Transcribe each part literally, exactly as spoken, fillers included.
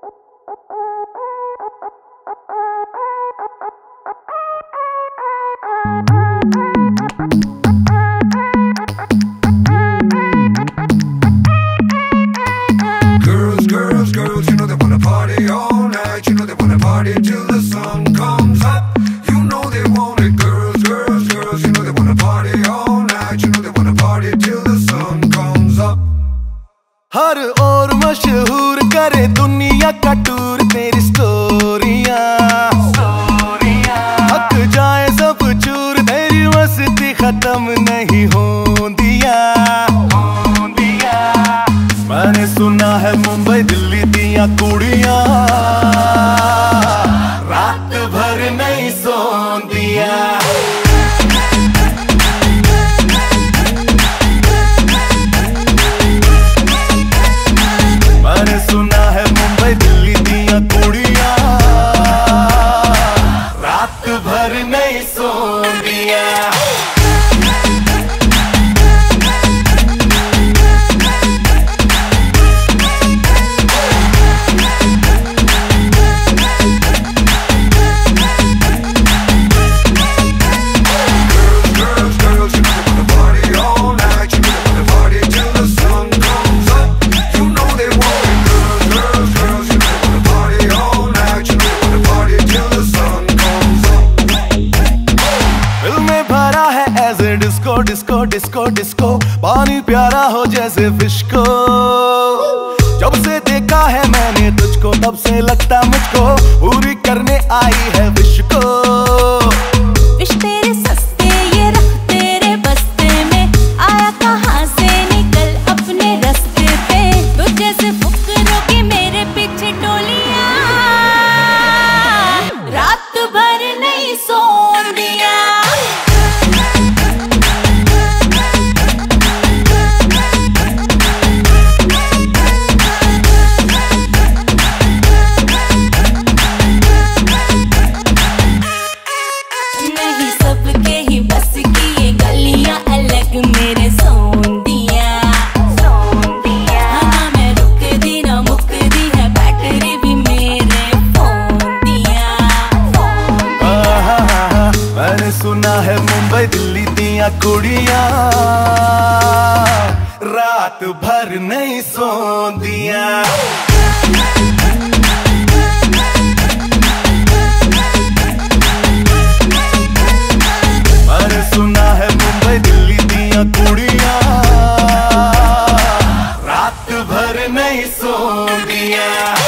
Girls, girls, girls, you know they wanna party all night. You know they wanna party till the sun comes up. You know they want it. Girls, girls, girls, you know they wanna party all night. You know they wanna party till the sun comes up. हर ओर मशहूर करे दुनिया का tour तेरी स्टोरियां, हक जाए सब चूर तेरी मस्ती खत्म नहीं होंदिया। मैंने सुना है मुंबई दिल्ली दिया कुड़ियां रात भर नहीं सोंदिया। मैंने सुना है मुंबई दिल्ली दिया कुड़ियां रात भर नहीं सोंदिया। डिस्को डिस्को डिस्को डिस्को पानी प्यारा हो जैसे फिश को। जब से देखा है मैंने तुझको तब से लगता मुझको पूरी करने आई है विश को। विश तेरे सस्ते ये रख तेरे बस्ते में, आया कहाँ से निकल अपने रास्ते पे। तो जैसे फुकरों की मेरे पीछे टोलियां रात भर नहीं सोंदिया। सुना है मुंबई दिल्ली दिया कुड़ियां रात भर नहीं सोंदिया। मैंने सुना है मुंबई दिल्ली दिया कुड़ियां रात भर नहीं सोंदिया।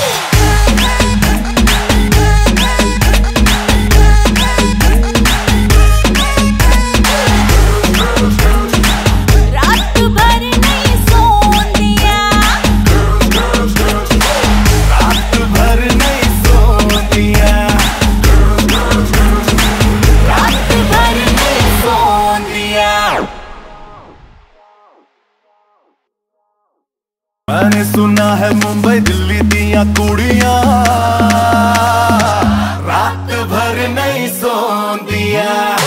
मैंने सुना है मुंबई दिल्ली दिया कुड़ियां रात भर नहीं सोंदिया।